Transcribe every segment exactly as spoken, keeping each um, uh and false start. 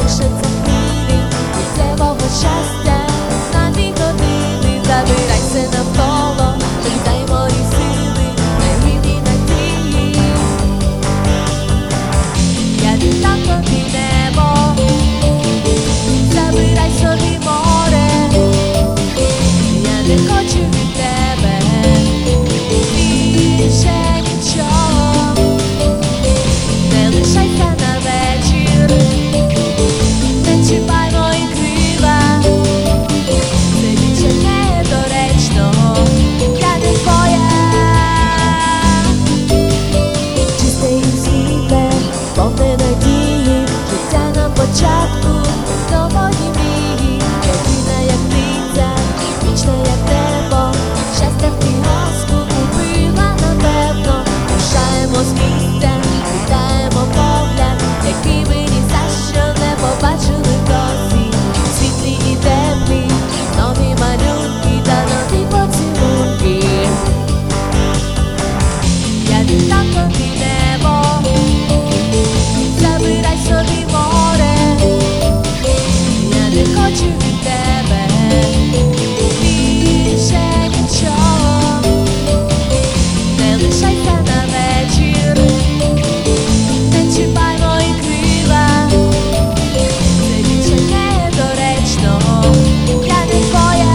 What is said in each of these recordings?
лише це хвилі миттєвого щастя на дві години. Забирайся навколо, дай мої сили, наївні надії. Я віддам тобі небо, забирай собі море. Я не хочу від тебе більше нічого. Не лишайся на вечір, не чіпай мої крила. Це більше недоречно, я не твоя. Чисте і світле, повне надії, життя на початку нової мрії. Єдина як птиця, вічна як небо, щастя в пігаску купила напевно. Рушаємо з місця, вітаємо погляд, який ми ні за що не побачили досі. Світлі і теплі, нові малюнки та нові поцілунки. Я віддам тобі небо, забирай собі море. Я не хочу від тебе більше нічого. Не лишайся на вечір, не чіпай мої крила. Це більше недоречно, я не твоя.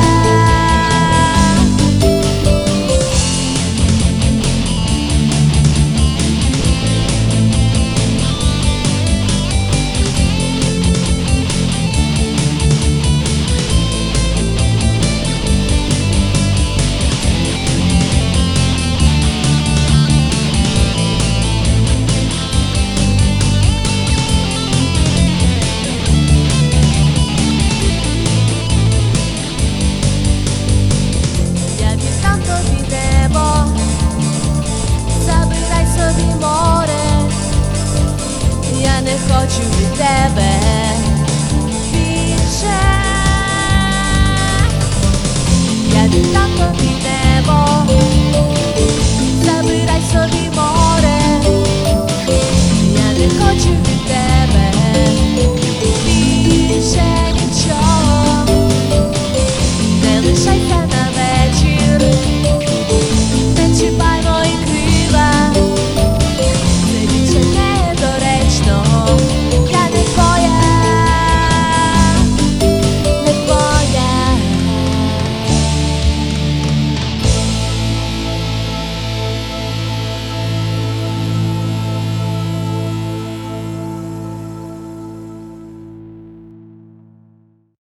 Я віддам тобі небо, забирай собі море. Я не хочу від тебе більше. Я віддам тобі небо,